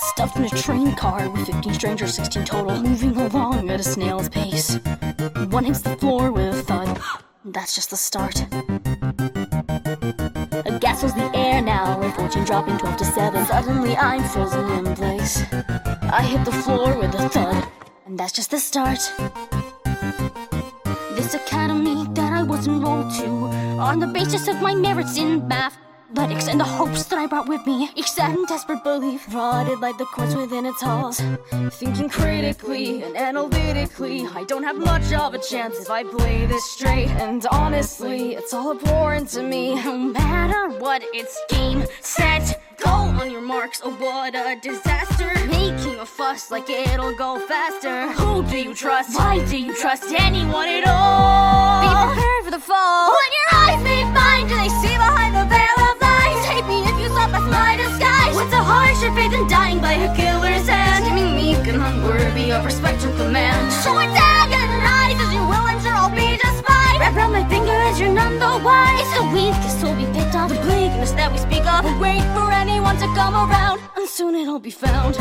Stuffed in a train car with 15 strangers, 16 total, moving along at a snail's pace. One hits the floor with a thud. That's just the start. A gas fills the air now, and fortune dropping 12 to 7. Suddenly I'm frozen in place. I hit the floor with a thud, and that's just the start. This academy that I was enrolled to, on the basis of my merits in mathematics and the hopes that I brought with me, each sad and desperate belief rotted like the courts within its halls. Thinking critically and analytically, I don't have much of a chance if I play this straight. And honestly, it's all abhorrent to me. No matter what, it's game, set, go. On your marks, oh what a disaster. Making a fuss like it'll go faster. Who do you trust? Why do you trust anyone at all? Be prepared for the fall. When your eyes meet mine, do they see behind the veil of lies? Hate me if you saw past my disguise. What's a harsher fate than dying by a killer's hand? Seeming meek and unworthy of respect and command. So antagonize as you will, and sure I'll be just fine. Wrap around my finger as you're none the wise. It's the weakest will be picked off. The bleakness that we speak of will wait for anyone to come around, and soon it'll be found.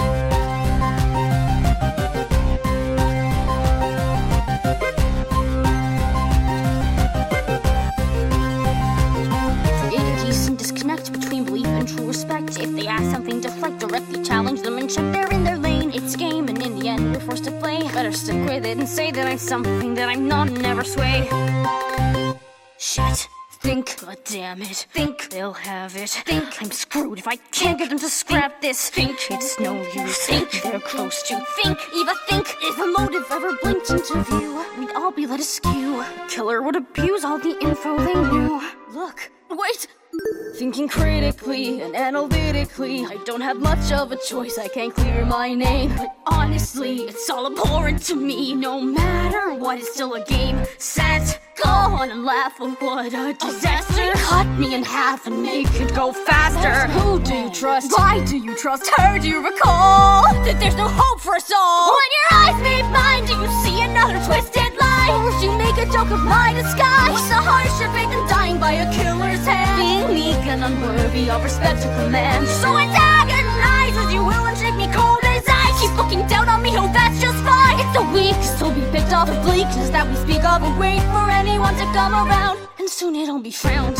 Disconnect between belief and true respect. If they ask something, deflect, directly challenge them and check they're in their lane. It's game, and in the end you're forced to play. Better stick with it and say that I'm something that I'm not and never sway. Shit. Think, but damn it. Think they'll have it. Think I'm screwed if I can't get them to scrap this. Think it's no use. Think they're close to. Think, Eva, think if a motive ever blinked into view, we'd all be led askew. The killer would abuse all the info they knew. Look, wait. Thinking critically and analytically, I don't have much of a choice, I can't clear my name. But honestly, it's all abhorrent to me. No matter what, it's still a game, set, go on and laugh. Oh, what a disaster. Cut me in half and make it go faster. Who do you trust? Why do you trust her? Do you recall that there's no hope for us all? When your eyes meet mine, do you see another twisted lie? Or would you make a joke of my disguise? What's a harsher fate than dying by a killer's hand? Being weak and unworthy of respect and command. So antagonize as you will and shake me cold as ice. Keep looking down on me, oh that's just fine. It's the weakest will be picked off. The bleakness that we speak of will wait for anyone to come around, and soon it'll be found.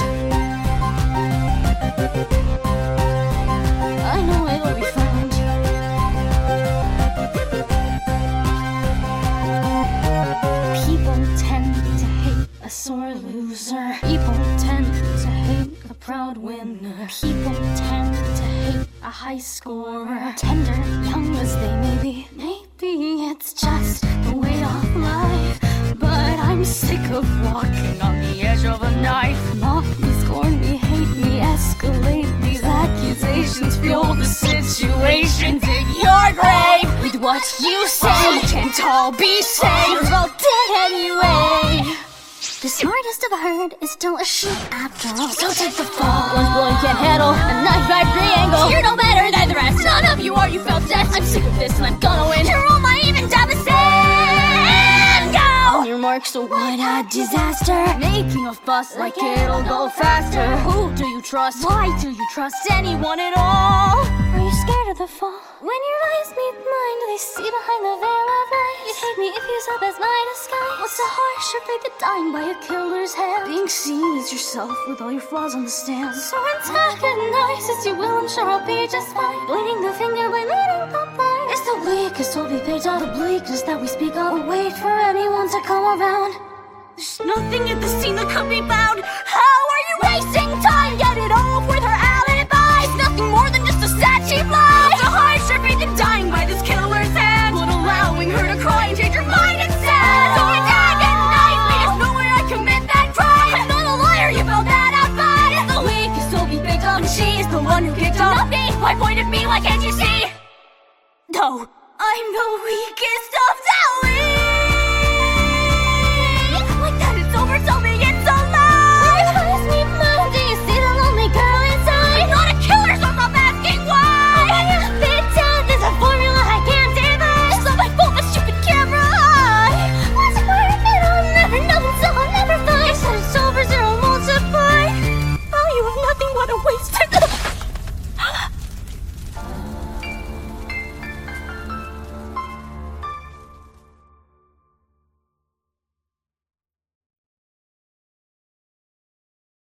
I know it'll be found. People tend to hate a sore loser. People tend to hate a proud winner. People tend to hate a high scorer. Tender, young as they may be. Maybe it's just the way of life, but I'm sick of walking on the edge of a knife. Mock me, scorn me, hate me, escalate these accusations. Fuel the situation, dig your grave with what you say. Can't all be saved, you're all dead anyway. The smartest of a herd is still a sheep after all. So take the fall. One's blowing can't handle a knife by triangle. You're no better than the rest. None of you are, you felt death. I'm sick of this and I'm gonna win. You're all my even devastating. Go! On your mark, so what a disaster. Making a fuss like it'll go faster. Who do you trust? Why do you trust anyone at all? Are you scared of the fall? When your eyes meet mine, do they see behind the veil of lies? You'd hate me if you saw past my disguise. What's a harsher fate than dying by a killer's hand? Being seen as yourself with all your flaws on the stand. So antagonize as you will, I'm sure I'll be just fine. Pointing the finger by leading the blind. It's the weakest will be picked out. The bleakness that we speak of will wait for anyone to come around. There's nothing at the scene that could be found. How are you wasting time? Get it all with her alibi. It's nothing more than just a sad cheap lie. It's a harsher fate than dying by this killer's hand, but allowing her to cry and change your mind instead. So antagonize me, there's no way I commit that crime. I'm not a liar, you found that out fine. It's the weakest will be picked up, and she is the one who kicked off. Not me, why point at me, why can't you see? No, I'm the weakest of the weak.